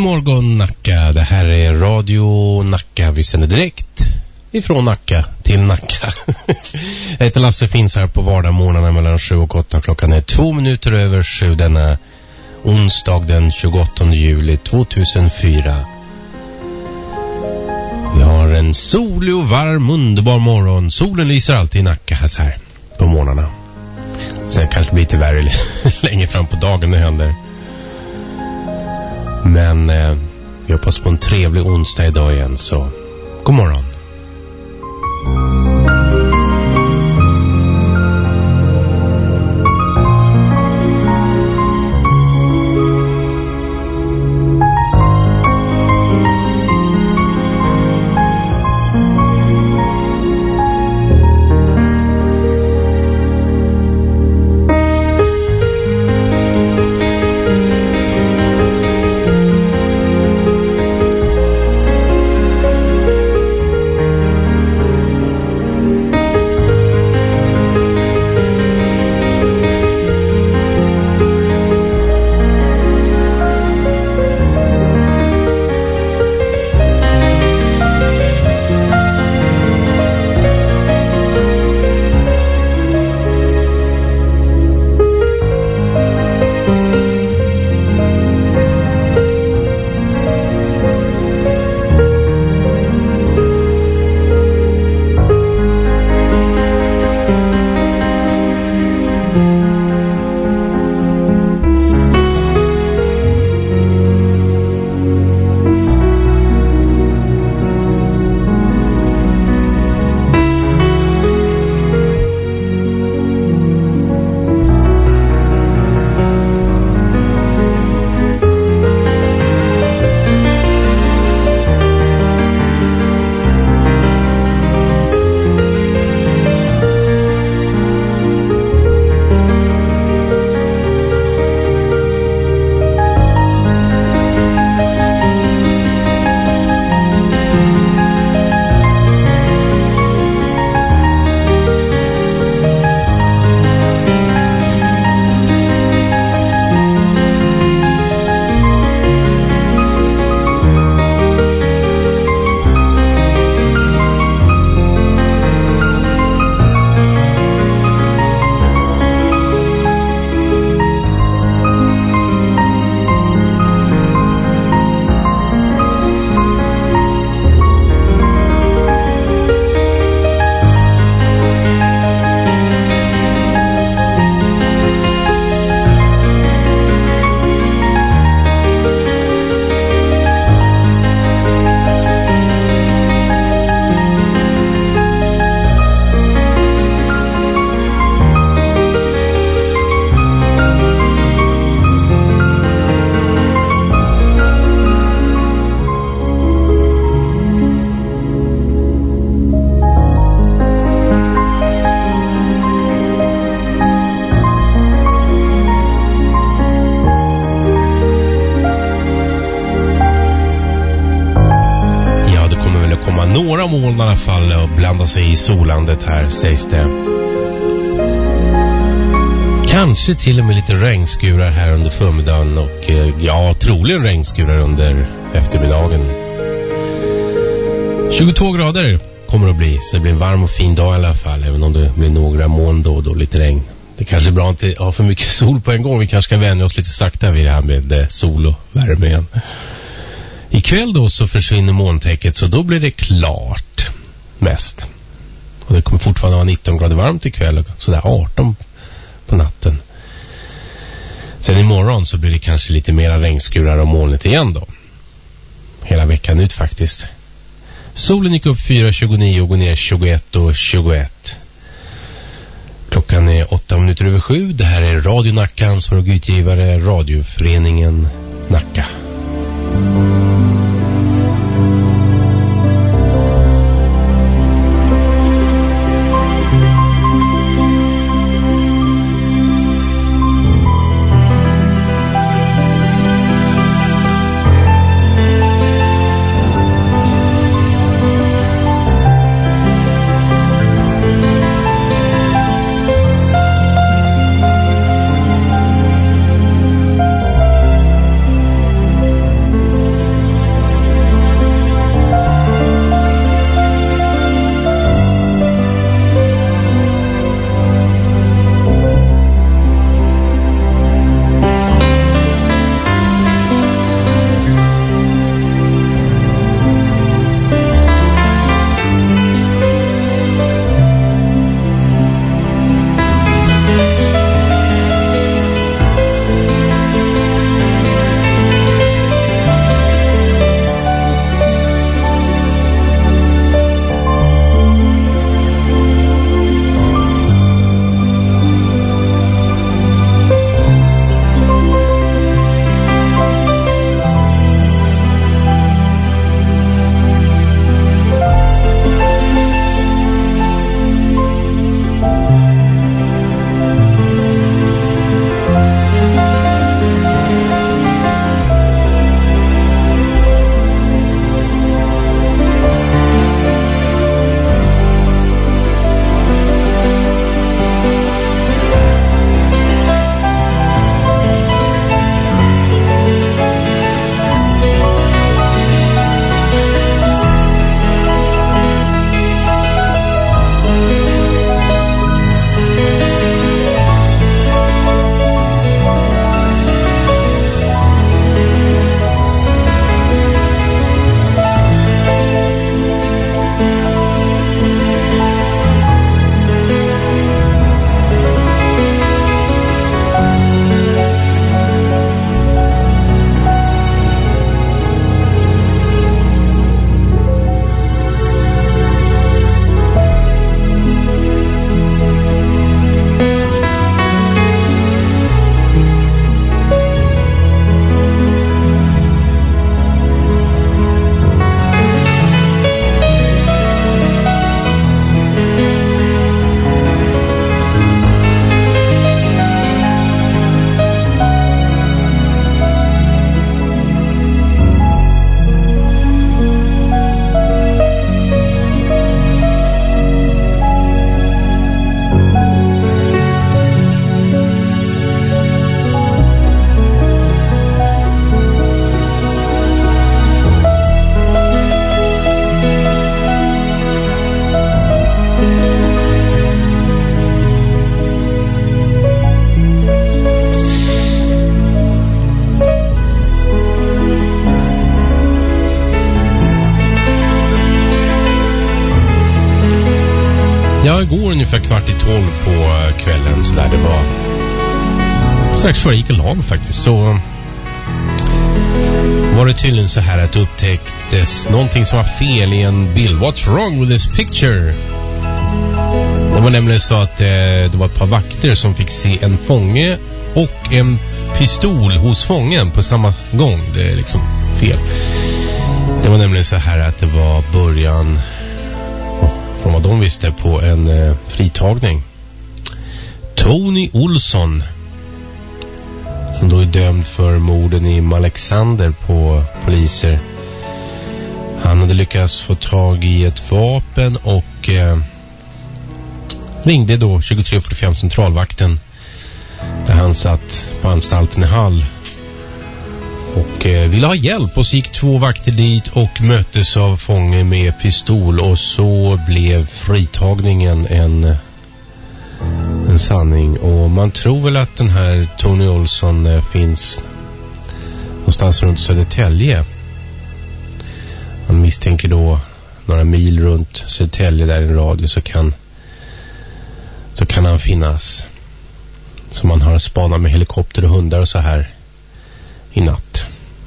morgon Nacka, det här är Radio Nacka. Vi sänder direkt ifrån Nacka till Nacka. Jag heter Lasse, finns här på vardagsmorgnarna mellan 7 och 8. Klockan är 2 minuter över 7 denna onsdag den 28 juli 2004. Vi har en solig och varm, underbar morgon. Solen lyser alltid i Nacka här på morgnarna. Sen kanske det blir lite värre längre fram på dagen det händer. Men vi hoppas på en trevlig onsdag idag igen, så god morgon. Moln i alla fall och blanda sig i solandet här, sägs det. Kanske till och med lite regnskurar här under förmiddagen och ja, troligen regnskurar under eftermiddagen. 22 grader kommer det att bli, så det blir en varm och fin dag i alla fall, även om det blir några moln då och då, lite regn. Det kanske är bra att inte ha för mycket sol på en gång. Vi kanske ska vänja oss lite sakta vid det här med sol och värme igen. Ikväll då så försvinner molntäcket, så då blir det klart mest. Och det kommer fortfarande vara 19 grader varmt ikväll, sådär 18 på natten. Sen imorgon så blir det kanske lite mera regnskurar och molnet igen då. Hela veckan ut faktiskt. Solen gick upp 4.29 och går ner 21.21. Klockan är 8 minuter över 7. Det här är Radio Nacka, ansvarig utgivare, radioföreningen Nacka. ungefär 11:15 på kvällen, så där det var strax före jag gick och la mig faktiskt, så var det tydligen så här att det upptäcktes någonting som var fel i en bild. What's wrong with this picture? Det var nämligen så att det var ett par vakter som fick se en fånge och en pistol hos fången på samma gång. Det är liksom fel. Det var nämligen så här att det var början, från vad de visste, på en fritagning. Tony Olsson, som då är dömd för morden i Malexander på poliser. Han hade lyckats få tag i ett vapen och ringde då 2345 centralvakten, där han satt på anstalten i Hall och ville ha hjälp, och så gick 2 vakter dit och möttes av fånge med pistol, och så blev fritagningen en sanning. Och man tror väl att den här Tony Olsson finns någonstans runt Södertälje. Man misstänker då några mil runt Södertälje, där i en radio så kan han finnas. Så man har spanat med helikopter och hundar och så här i natt.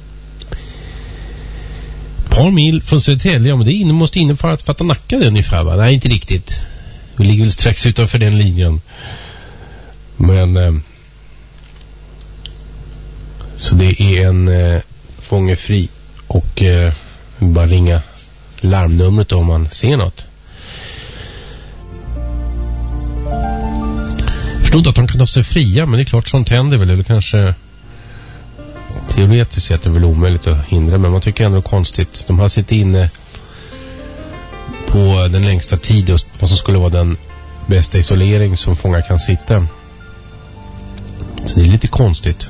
Ett par mil från Södertälje, men det måste innebära att fatta Nacka det ungefär, va? Nej, inte riktigt. Vi ligger väl strax utanför den linjen. Men så det är en fånge fri, och bara ringa larmnumret om man ser något. Jag förstår inte att de kan ta sig fria, men det är klart sånt händer väl, eller kanske teoretiskt sett är det väl omöjligt att hindra, men man tycker ändå det är konstigt. De har suttit inne på den längsta tid, och vad som skulle vara den bästa isolering som fångar kan sitta. Så det är lite konstigt.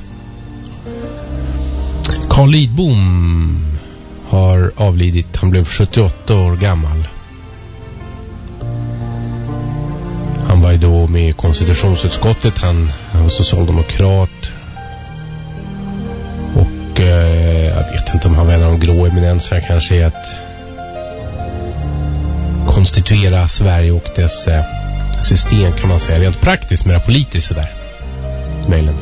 Carl Lidbom har avlidit. Han blev 78 år gammal. Han var ju då med i konstitutionsutskottet. Han var socialdemokrat. Och jag vet inte om han var en av de grå eminenserna, kanske, i att konstituera Sverige och dess system, kan man säga. Rent praktiskt, mera politiskt sådär. Mailen.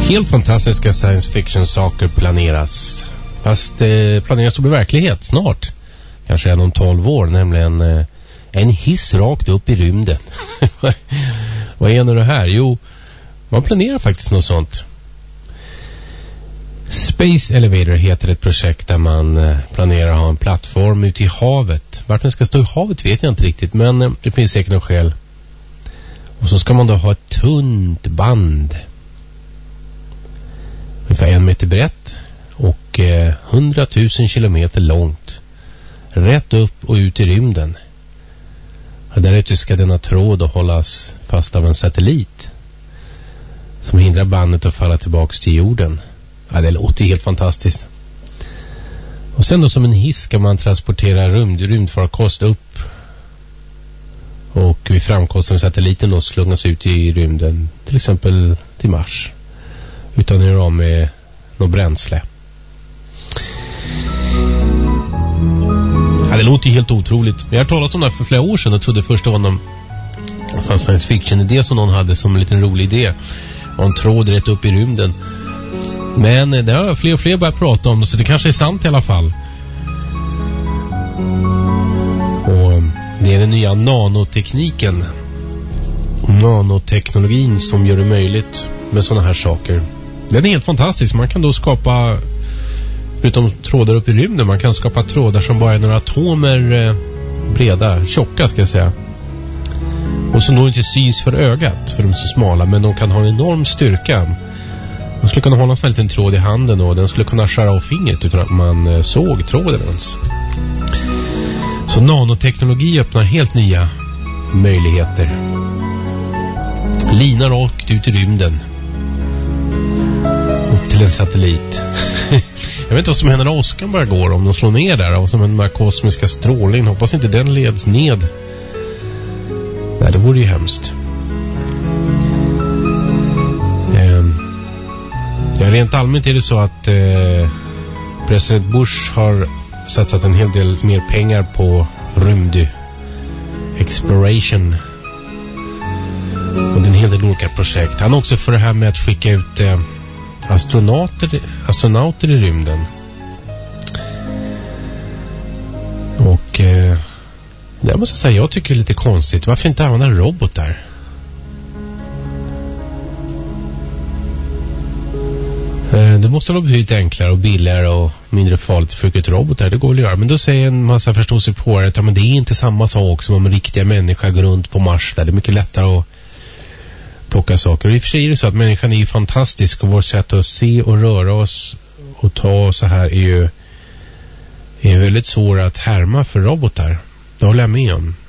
Helt fantastiska science fiction-saker planeras. Fast det planeras att bli verklighet snart. Kanske redan om 12 år, nämligen en hiss rakt upp i rymden. Vad är nu det här? Jo, man planerar faktiskt något sånt. Space Elevator heter ett projekt där man planerar att ha en plattform ute i havet. Varför den ska stå i havet vet jag inte riktigt, men det finns säkert något skäl. Och så ska man då ha ett tunt band. Ungefär 1 meter brett och 100 000 kilometer långt. Rätt upp och ut i rymden. Och där ute ska denna tråd hållas fast av en satellit som hindrar bandet att falla tillbaks till jorden. Ja, det låter helt fantastiskt. Och sen då som en hiss ska man transportera rymdfarkost upp. Och vid framkomsten av satelliten då slungas ut i rymden. Till exempel till Mars. Utan att göra av med något bränsle. Ja, det låter ju helt otroligt. Jag har talat om det här för flera år sedan och trodde först det var någon science fiction-idé som någon hade som en liten rolig idé. Och en tråd rätt upp i rymden. Men det har fler och fler börjat prata om, så det kanske är sant i alla fall. Och det är den nya nanotekniken. Nanoteknologin som gör det möjligt med sådana här saker. Den är helt fantastisk. Man kan då skapa, förutom trådar upp i rymden, man kan skapa trådar som bara är några atomer breda, tjocka ska jag säga. Och som då inte syns för ögat, för de är så smala, men de kan ha en enorm styrka. Man skulle kunna hålla en sån här liten tråd i handen och den skulle kunna skära av fingret utan att man såg tråden ens. Så nanoteknologi öppnar helt nya möjligheter. Lina rakt ut i rymden. Upp till en satellit. Jag vet inte vad som händer när Oskar bara går, om de slår ner där och som en här kosmiska strålning. Hoppas inte den leds ned. Nej, det vore ju hemskt. Ja, rent allmänt är det så att president Bush har satsat en hel del mer pengar på rymd exploration. Och det är en hel del olika projekt. Han också för det här med att skicka ut astronauter i rymden. Och det måste jag säga, jag tycker det är lite konstigt. Varför inte använda robotar? Det måste vara betydligt enklare och billigare och mindre farligt att skicka ut robotar. Det går att göra. Men då säger en massa förståsigpåare att ja, men det är inte samma sak som om en riktiga människa går runt på Mars. Där det är mycket lättare att plocka saker. Och i och för sig är det så att människan är ju fantastisk och vårt sätt att se och röra oss och ta så här är väldigt svårt att härma för robotar. Det håller jag med om.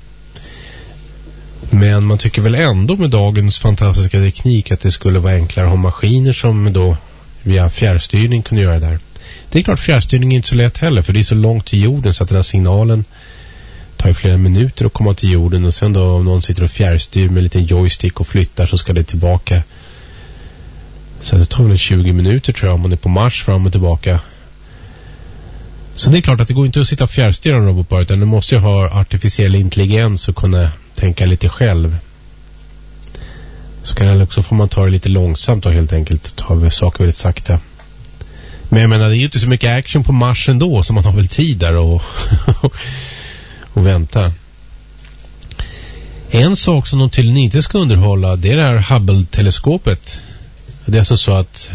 Men man tycker väl ändå med dagens fantastiska teknik att det skulle vara enklare att ha maskiner som då via fjärrstyrning kunde göra det där. Det är klart fjärrstyrning är inte så lätt heller, för det är så långt till jorden så att den här signalen tar ju flera minuter att komma till jorden, och sen då om någon sitter och fjärrstyr med en liten joystick och flyttar så ska det tillbaka. Så det tar väl 20 minuter tror jag om man är på Mars fram och tillbaka. Så det är klart att det går inte att sitta och fjärrstyra en robot bara, utan du måste ju ha artificiell intelligens och kunna tänka lite själv. Så kan det också, får man ta det lite långsamt och helt enkelt ta saker väldigt sakta. Men jag menar, det är ju inte så mycket action på Mars ändå, så man har väl tid där och vänta. En sak som de tydligen inte ska underhålla, det är det här Hubble-teleskopet. Det är alltså så att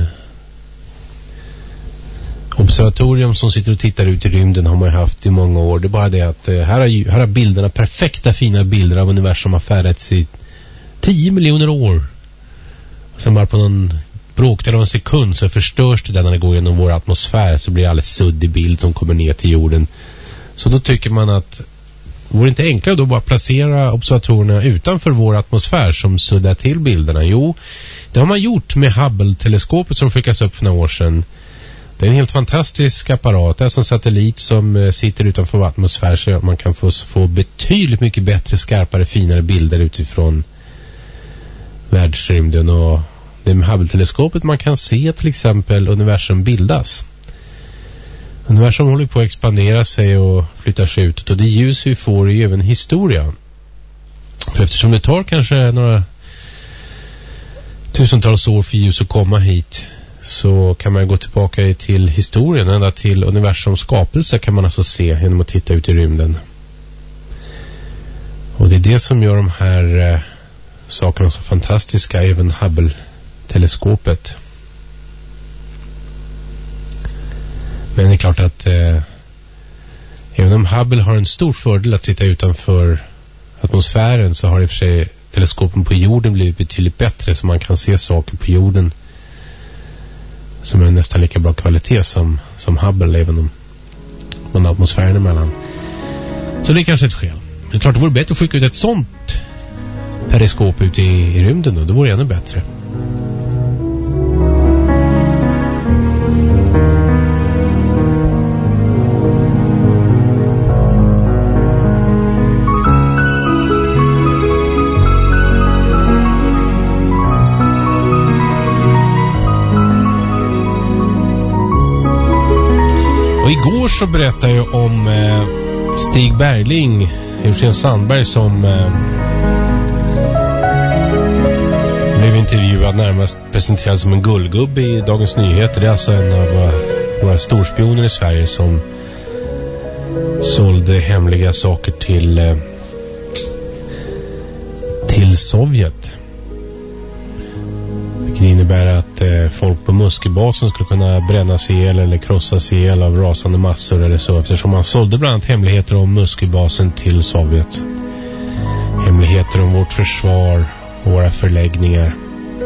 observatorium som sitter och tittar ut i rymden har man ju haft i många år. Det är bara det att här har bilderna, perfekta fina bilder av universum har färdats i 10 miljoner år. Och sen bara på någon bråkdel av en sekund så förstörs det där när det går genom vår atmosfär, så blir det alldeles suddig bild som kommer ner till jorden. Så då tycker man att vore det inte enklare då bara placera observatorerna utanför vår atmosfär som suddar till bilderna? Jo, det har man gjort med Hubble-teleskopet som skickas upp för några år sedan. Det är en helt fantastisk apparat. Det är en satellit som sitter utanför vår atmosfär, så att man kan få betydligt mycket bättre, skarpare, finare bilder utifrån världsrymden. Och det är med Hubble-teleskopet man kan se till exempel universum bildas. Universum håller på att expandera sig och flyttar sig ut, och det ljus vi får är ju även historia. För eftersom det tar kanske några tusentals år för ljus att komma hit så kan man gå tillbaka till historien, ända till universums skapelse kan man alltså se genom att titta ut i rymden. Och det är det som gör de här sakerna så fantastiska, även Hubble-teleskopet. Men det är klart att även om Hubble har en stor fördel att sitta utanför atmosfären, så har i och för sig teleskopen på jorden blivit betydligt bättre, så man kan se saker på jorden som är nästan lika bra kvalitet som Hubble, även om man har atmosfären emellan. Så det är kanske ett skäl. Det är klart det vore bättre att skicka ut ett sånt periskop ut i rymden då. Det vore ännu bättre. Och igår så berättade jag om Stig Bergling, Eugen Sandberg, som blev intervjuad, närmast presenterad som en gullgubbe i Dagens Nyheter. Det är alltså en av våra storspioner i Sverige som sålde hemliga saker till Sovjet. Vilket innebär att folk på Muskelbasen skulle kunna brännas ihjäl eller krossas ihjäl av rasande massor eller så, eftersom man sålde bland annat hemligheter om Muskelbasen till Sovjet. Hemligheter om vårt försvar och våra förläggningar.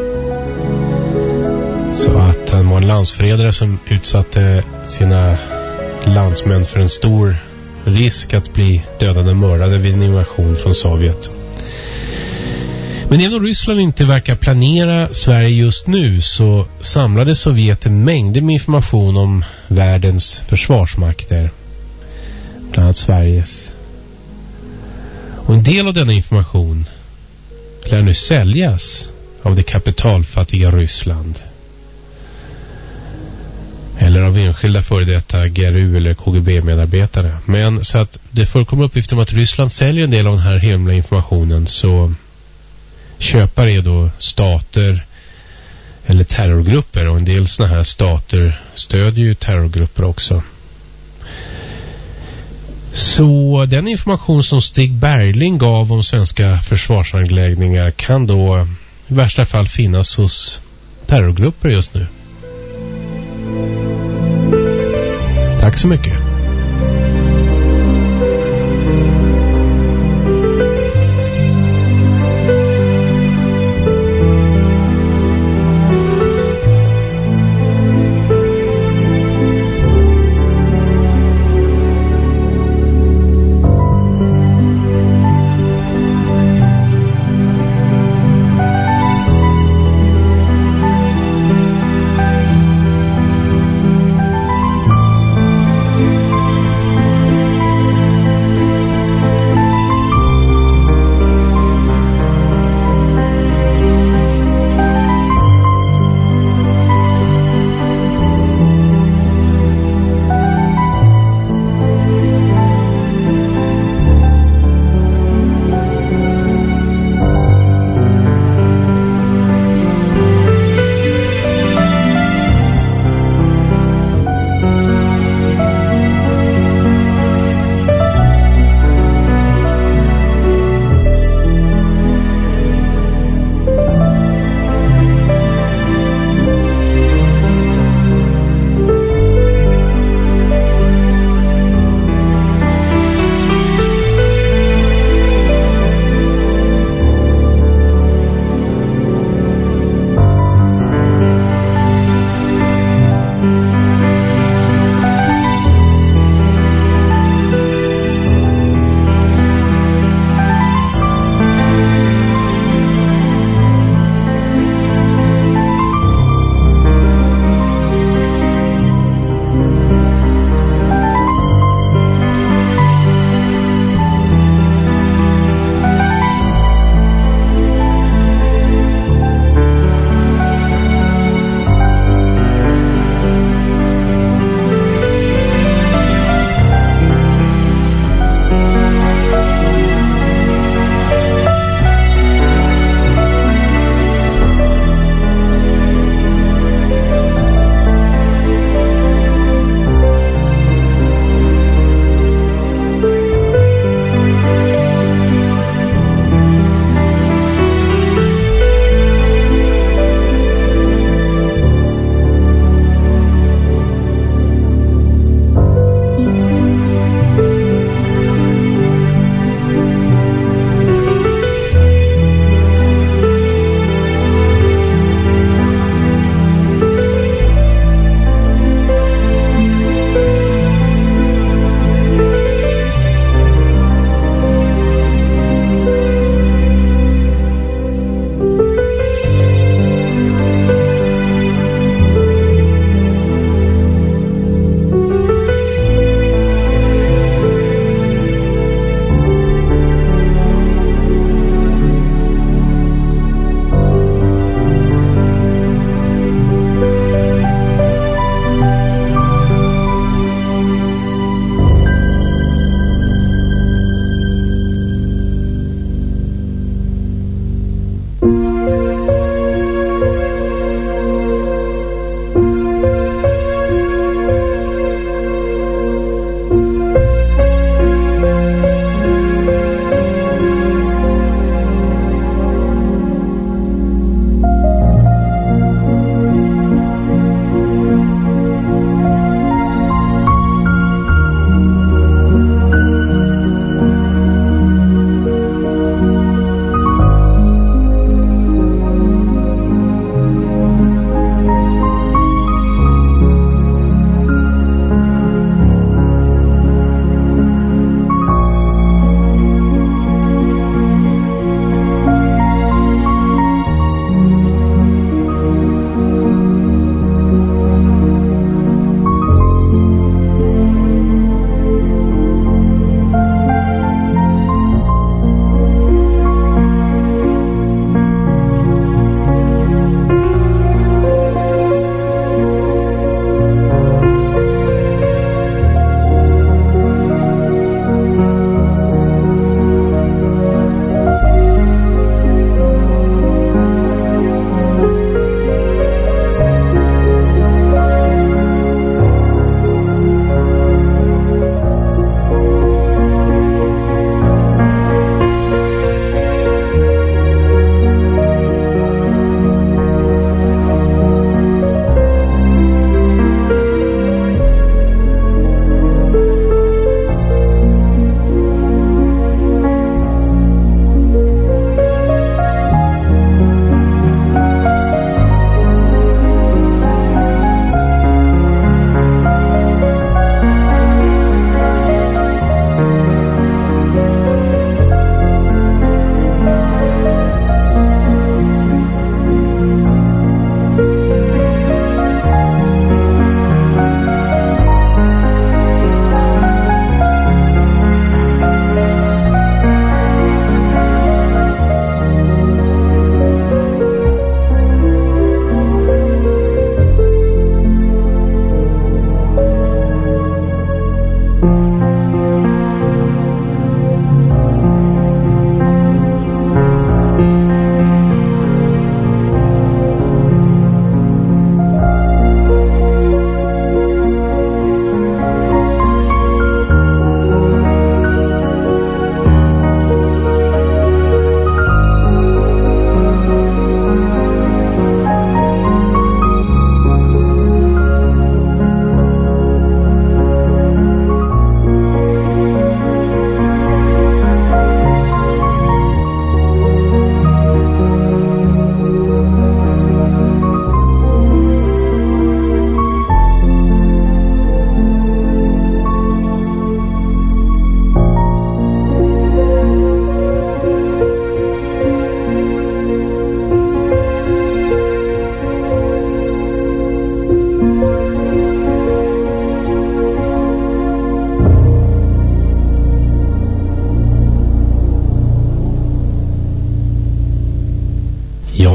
Så att han var en landsförrädare som utsatte sina landsmän för en stor risk att bli dödade och mördade vid en invasion från Sovjet. Men även om Ryssland inte verkar planera Sverige just nu, så samlade Sovjet en mängd med information om världens försvarsmakter, bland annat Sveriges. Och en del av denna information lär nu säljas av det kapitalfattiga Ryssland, eller av enskilda före detta GRU eller KGB-medarbetare. Men så att det förekommer uppgifter om att Ryssland säljer en del av den här hemliga informationen, så köpare är då stater eller terrorgrupper, och en del såna här stater stödjer ju terrorgrupper också. Så den information som Stig Bergling gav om svenska försvarsanläggningar kan då i värsta fall finnas hos terrorgrupper just nu. Tack så mycket.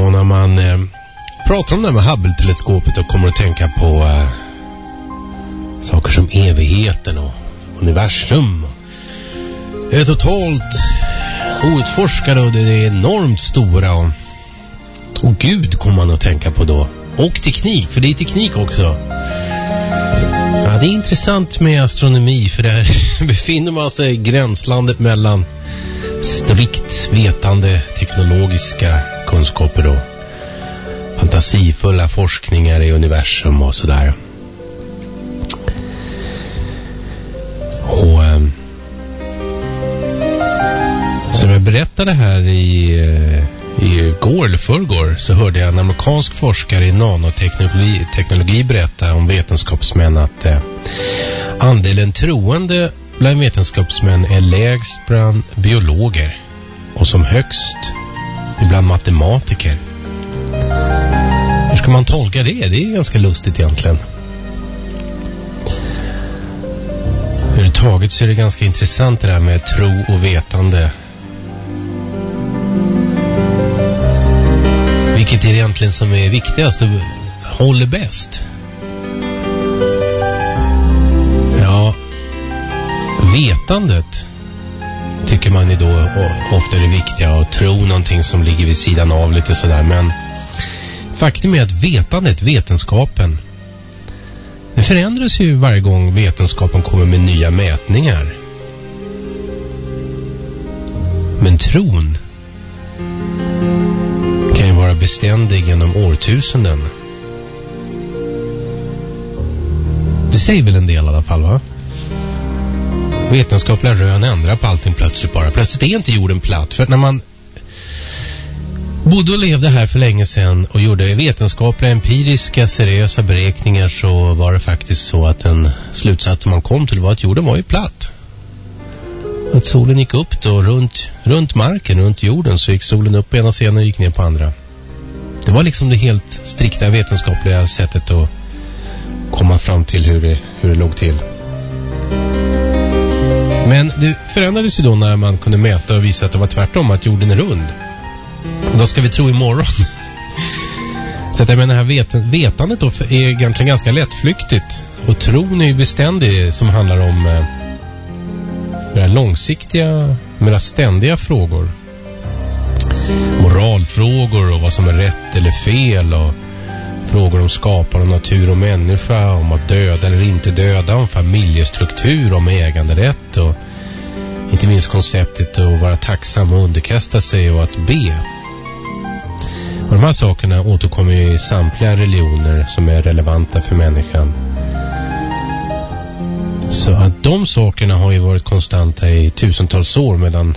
Och när man pratar om det här med Hubble-teleskopet och kommer att tänka på saker som evigheten och universum. Det är totalt outforskade och det är enormt stora. Och Gud kommer man att tänka på då. Och teknik, för det är teknik också. Ja, det är intressant med astronomi, för där befinner man sig i gränslandet mellan strikt vetande teknologiska kunskaper och fantasifulla forskningar i universum och sådär. Och som jag berättade här i går eller förrgår, så hörde jag en amerikansk forskare i nanoteknologi berätta om vetenskapsmän att andelen troende bland vetenskapsmän är lägst bland biologer och som högst bland matematiker. Hur ska man tolka det? Det är ganska lustigt egentligen. Överhuvudtaget så är det ganska intressant det där med tro och vetande. Vilket är det egentligen som är viktigast och håller bäst? Ja, vetandet tycker man är då ofta det viktiga, och tro någonting som ligger vid sidan av lite sådär. Men faktum är att vetandet, vetenskapen, det förändras ju varje gång vetenskapen kommer med nya mätningar. Men tron kan ju vara beständig genom årtusenden. Det säger väl en del i alla fall, va? Vetenskapliga rön ändrar på allting plötsligt bara. Plötsligt är inte jorden platt. För när man bodde och levde här för länge sedan och gjorde vetenskapliga, empiriska, seriösa beräkningar, så var det faktiskt så att en slutsats man kom till var att jorden var ju platt. Att solen gick upp då runt marken, runt jorden, så gick solen upp på ena sidan och gick ner på andra. Det var liksom det helt strikta vetenskapliga sättet att komma fram till hur det låg till. Men det förändrades ju då när man kunde mäta och visa att det var tvärtom, att jorden är rund. Och då ska vi tro imorgon. Så att jag menar, det här vetandet då är egentligen ganska lättflyktigt. Och tron är ju beständig, som handlar om långsiktiga, mera ständiga frågor. Moralfrågor och vad som är rätt eller fel, och frågor om skapare och natur och människa, om att döda eller inte döda, om familjestruktur, om äganderätt och inte minst konceptet att vara tacksam och underkasta sig och att be. Och de här sakerna återkommer i samtliga religioner som är relevanta för människan. Så att de sakerna har ju varit konstanta i tusentals år, medan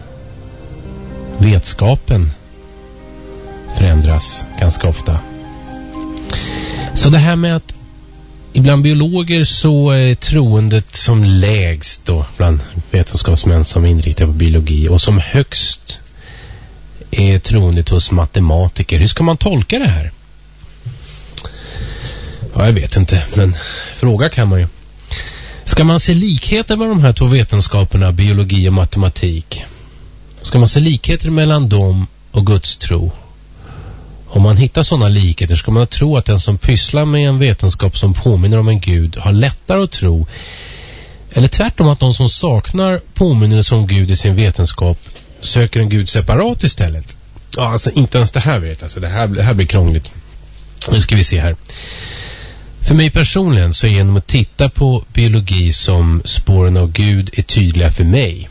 vetskapen förändras ganska ofta. Så det här med att ibland biologer så är troendet som lägst då bland vetenskapsmän som inriktar på biologi, och som högst är troendet hos matematiker. Hur ska man tolka det här? Ja, jag vet inte, men fråga kan man ju. Ska man se likheter med de här två vetenskaperna, biologi och matematik? Ska man se likheter mellan dem och Guds tro? Om man hittar sådana likheter, ska man tro att den som pysslar med en vetenskap som påminner om en gud har lättare att tro? Eller tvärtom, att de som saknar påminnelse om Gud i sin vetenskap söker en gud separat istället? Ja, alltså inte ens det här vet. Alltså det här blir krångligt. Nu ska vi se här. För mig personligen så är genom att titta på biologi som spåren av Gud är tydliga för mig.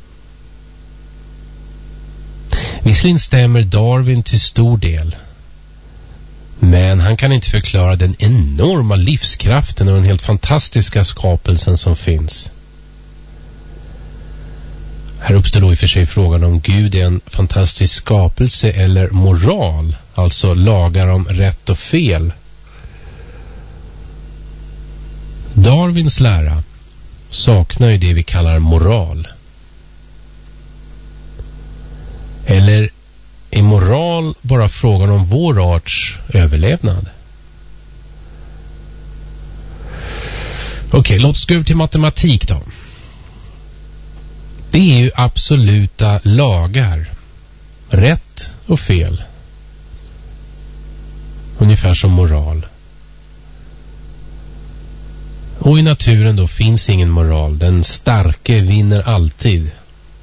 Visserligen stämmer Darwin till stor del, men han kan inte förklara den enorma livskraften och den helt fantastiska skapelsen som finns. Här uppstår då i och för sig frågan om Gud är en fantastisk skapelse eller moral, alltså lagar om rätt och fel. Darwins lära saknar ju det vi kallar moral. Eller är moral bara frågan om vår arts överlevnad? Okej, låt oss gå över till matematik då. Det är ju absoluta lagar. Rätt och fel. Ungefär som moral. Och i naturen då finns ingen moral. Den starke vinner alltid.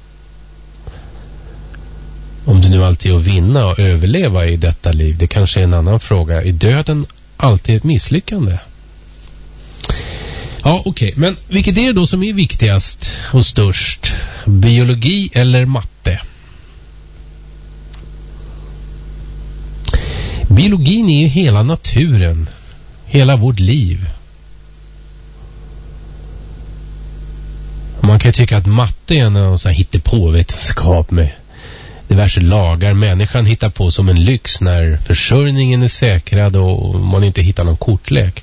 Om det nu alltid är att vinna och överleva i detta liv, det kanske är en annan fråga. Är döden alltid ett misslyckande? Ja, okej. Men vilket är det då som är viktigast och störst? Biologi eller matte? Biologin är ju hela naturen. Hela vårt liv. Man kan tycka att matte är en sån här hittepåvetenskap med diverse lagar människan hittar på som en lyx när försörjningen är säkrad och man inte hittar någon kortlek.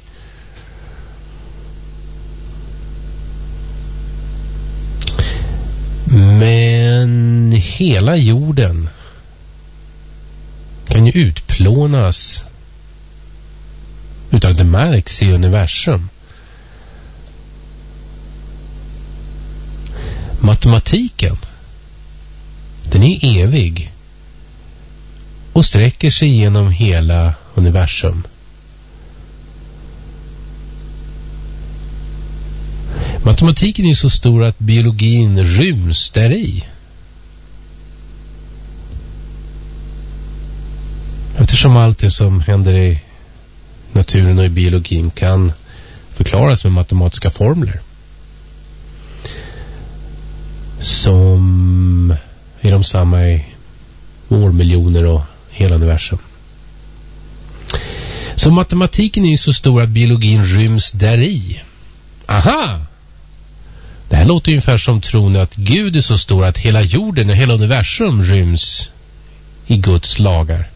Men hela jorden kan ju utplånas utan att det märks i universum. Matematiken, den är evig och sträcker sig genom hela universum. Matematiken är så stor att biologin ryms där i. Eftersom allt det som händer i naturen och i biologin kan förklaras med matematiska formler som är de samma i årmiljoner och hela universum. Så matematiken är ju så stor att biologin ryms där i. Aha! Det här låter ungefär som tron att Gud är så stor att hela jorden och hela universum ryms i Guds lagar.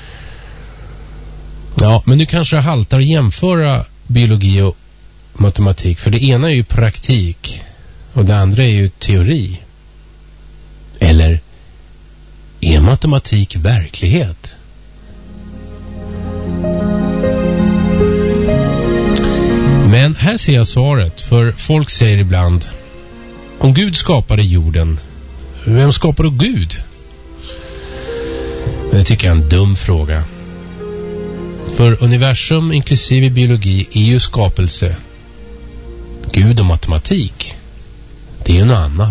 Ja, men nu kanske det haltar att jämföra biologi och matematik. För det ena är ju praktik och det andra är ju teori. Eller är matematik verklighet? Men här ser jag svaret. För folk säger ibland: om Gud skapade jorden, vem skapar då Gud? Men det tycker jag är en dum fråga. För universum inklusive biologi är ju skapelse. Gud och matematik, det är ju något annat.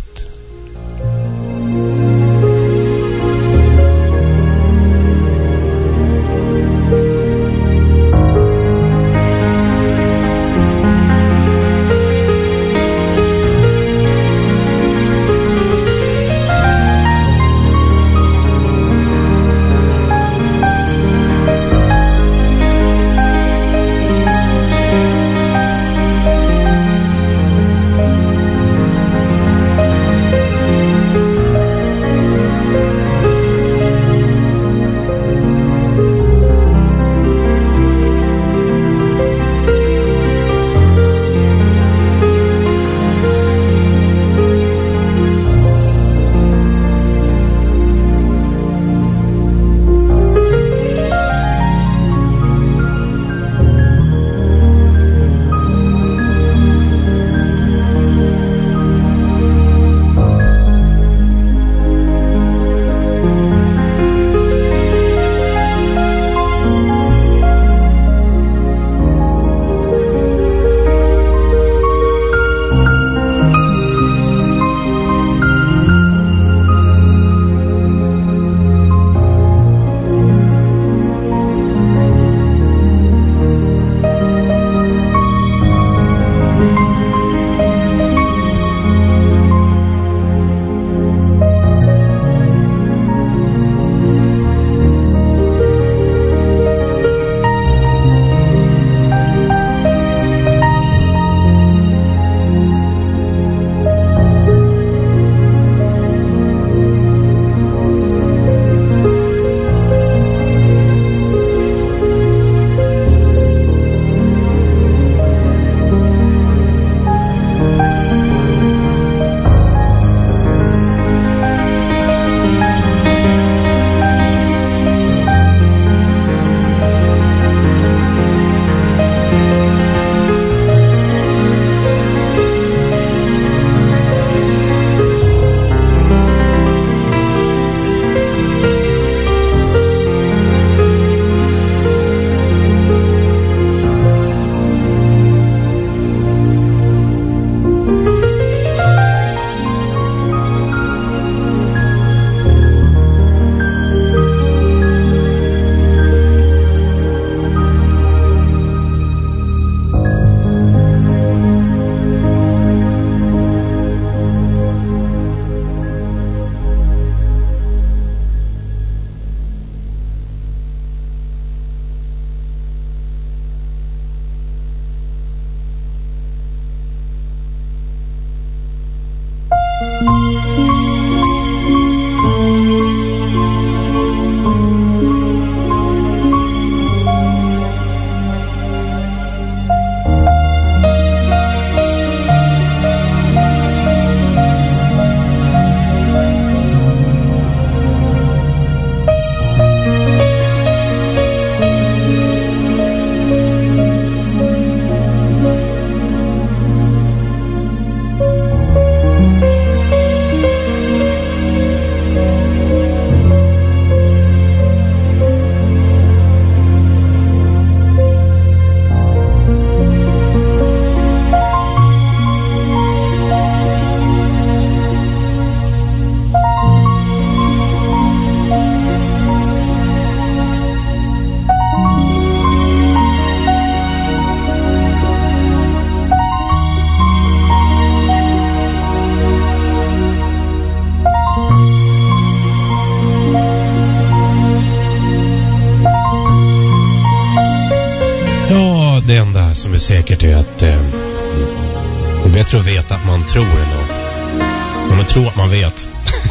som är säkert är att det är bättre att veta att man tror ändå. Men man tror att man vet.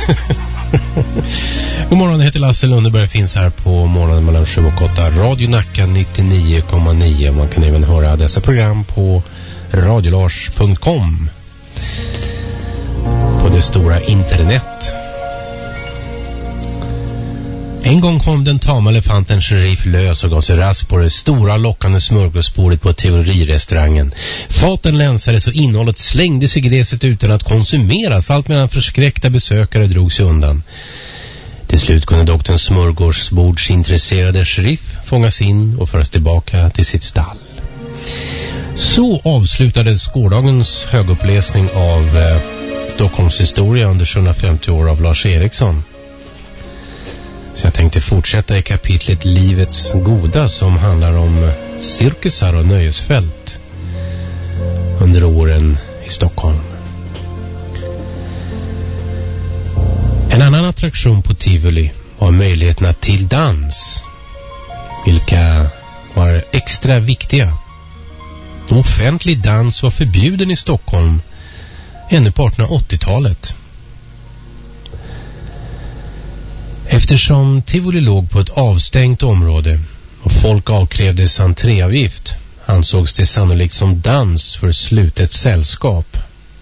God morgon, jag heter Lasse Lundeberg, finns här på morgonen mellan 7 och 8. Radio Nacka 99,9. Man kan även höra dessa program på radiolars.com, på det stora internet. En gång kom den tama elefanten Sheriff lös och gav sig rask på det stora lockande smörgåsbordet på teorirestaurangen. Faten länsades och innehållet slängdes i gräset utan att konsumeras, allt medan förskräckta besökare drog sig undan. Till slut kunde dock den smörgåsbordsintresserade Sheriff fångas in och föras tillbaka till sitt stall. Så avslutades gårdagens höguppläsning av Stockholms historia under 150 år av Lars Eriksson. Så jag tänkte fortsätta i kapitlet Livets goda, som handlar om cirkusar och nöjesfält under åren i Stockholm. En annan attraktion på Tivoli var möjligheterna till dans, vilka var extra viktiga. Offentlig dans var förbjuden i Stockholm ännu på 1880-talet. Eftersom Tivoli låg på ett avstängt område och folk avkrävdes entréavgift, ansågs det sannolikt som dans för slutet sällskap.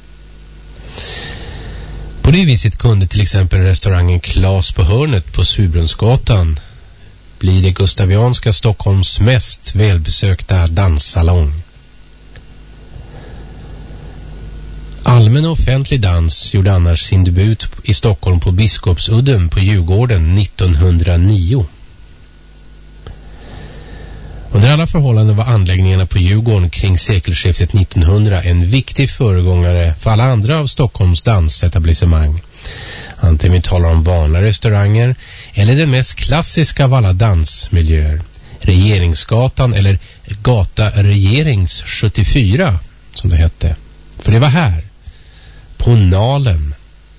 På det viset kunde till exempel restaurangen Klas på hörnet på Surbrunnsgatan bli det gustavianska Stockholms mest välbesökta danssalong. Allmän och offentlig dans gjorde annars sin debut i Stockholm på Biskopsudden på Djurgården 1909. Under alla förhållanden var anläggningarna på Djurgården kring sekelskiftet 1900 en viktig föregångare för alla andra av Stockholms dansetablissemang. Antingen vi talar om vanliga restauranger eller den mest klassiska av alla dansmiljöer, Regeringsgatan eller Gata Regerings 74 som det hette. För det var här, på Nalen,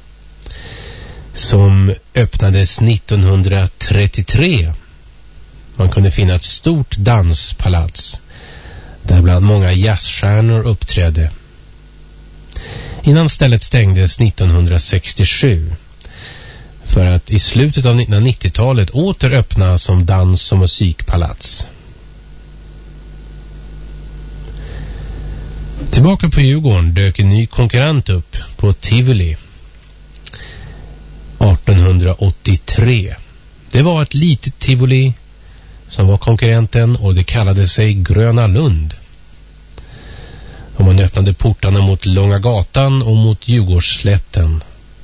som öppnades 1933. Man kunde finna ett stort danspalats där bland många jazzstjärnor uppträdde. Innan stället stängdes 1967 för att i slutet av 1990-talet åter öppna som dans- och musikpalats. Tillbaka på Djurgården dök en ny konkurrent upp på Tivoli 1883. Det var ett litet Tivoli som var konkurrenten och det kallade sig Gröna Lund. Och man öppnade portarna mot Långa gatan och mot Djurgårdsslätten.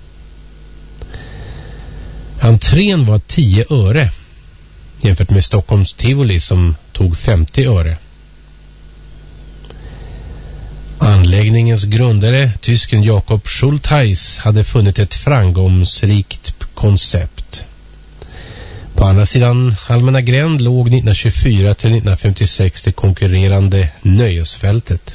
Entrén var 10 öre jämfört med Stockholms Tivoli som tog 50 öre. Anläggningens grundare, tysken Jakob Schultheis, hade funnit ett framgångsrikt koncept. På andra sidan Allmänna gränd låg 1924 till 1956 det konkurrerande nöjesfältet.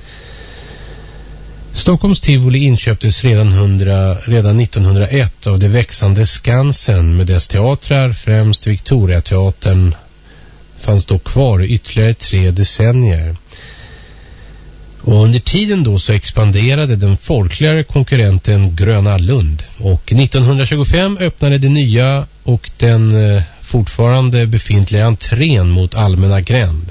Stockholms Tivoli inköptes redan 1901 av det växande Skansen med dess teatrar, främst Victoriateatern, fanns då kvar i ytterligare 3 decennier. Och under tiden då så expanderade den folkligare konkurrenten Gröna Lund. Och 1925 öppnade det nya och den fortfarande befintliga entrén mot Allmänna gränd.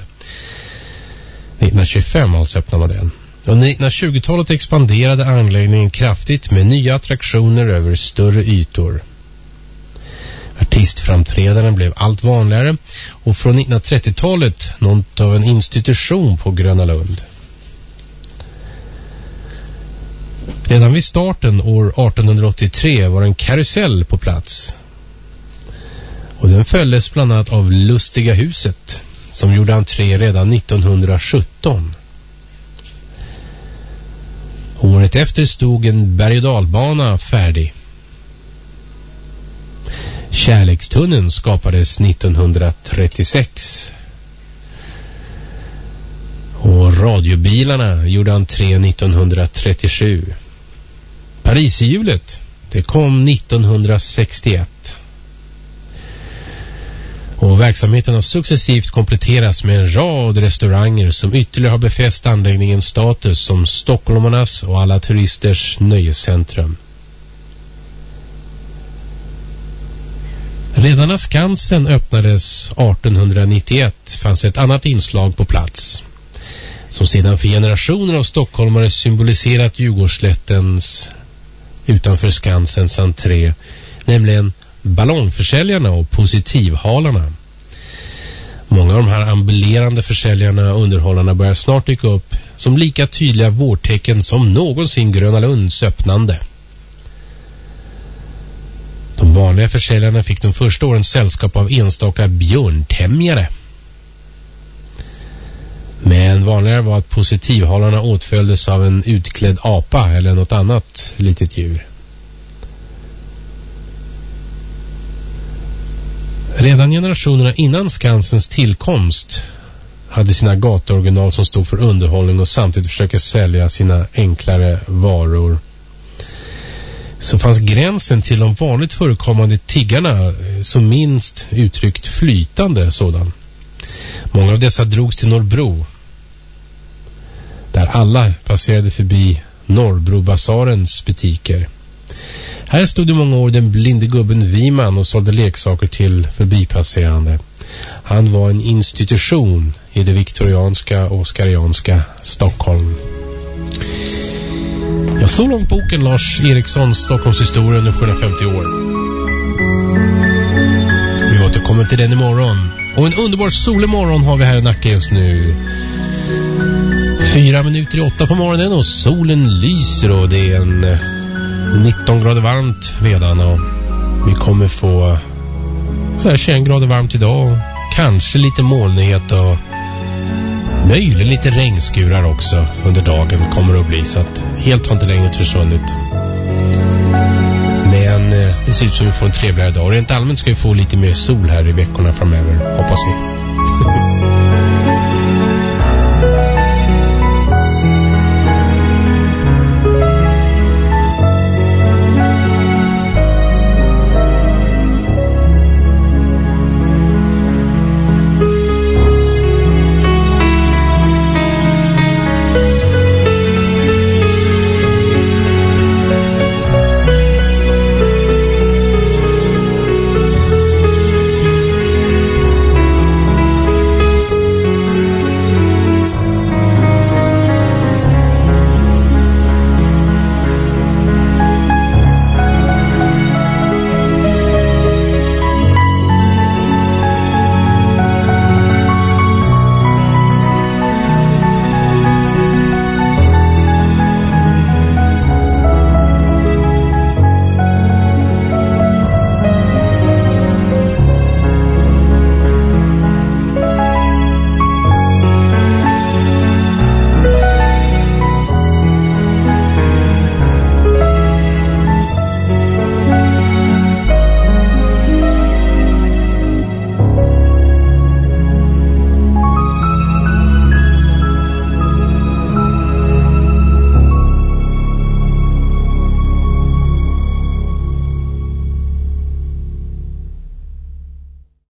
1925 alltså öppnade man den. Under 1920-talet expanderade anläggningen kraftigt med nya attraktioner över större ytor. Artistframträdanden blev allt vanligare och från 1930-talet något av en institution på Gröna Lund. Redan vid starten år 1883 var en karusell på plats. Och den följdes bland annat av Lustiga huset som gjorde entré redan 1917. Året efter stod en berg- och dalbana färdig. Kärlekstunneln skapades 1936. Och radiobilarna gjorde entré 1937. Pariserhjulet, det kom 1961. Och Verksamheten har successivt kompletterats med en rad restauranger som ytterligare har befäst anläggningens status som stockholmarnas och alla turisters nöjescentrum. Redan när Skansen öppnades 1891 fanns ett annat inslag på plats, som sedan för generationer av stockholmare symboliserat Djurgårdsslättens utanför Skansens entré, nämligen ballongförsäljarna och positivhalarna. Många av de här ambulerande försäljarna och underhållarna börjar snart dyka upp som lika tydliga vårtecken som någonsin Gröna Lunds öppnande. De vanliga försäljarna fick de första åren sällskap av enstaka björntämjare. Men vanligare var att positivhalarna åtföljdes av en utklädd apa eller något annat litet djur. Redan generationerna innan Skansens tillkomst hade sina gatuoriginal som stod för underhållning och samtidigt försöker sälja sina enklare varor. Så fanns gränsen till de vanligt förekommande tiggarna som minst uttryckt flytande sådan. Många av dessa drogs till Norrbro, där alla passerade förbi Norrbrobasarens butiker. Här stod i många år den blinde gubben Wiman och sålde leksaker till förbipasserande. Han var en institution i det viktorianska och oskarianska Stockholm. Ja, så långt boken Lars Erikssons Stockholms historia under 750 år. Vi återkommer till den imorgon. Och en underbart solig morgon har vi här i Nacka just nu. 4:08 på morgonen och solen lyser och det är en 19 grader varmt redan och vi kommer få så här 21 grader varmt idag och kanske lite molnighet och möjligt lite regnskurar också under dagen kommer att bli, så att helt har inte regnet försvunnit. Men det ser ut som vi får en trevligare dag och rent allmänt ska vi få lite mer sol här i veckorna framöver, hoppas vi.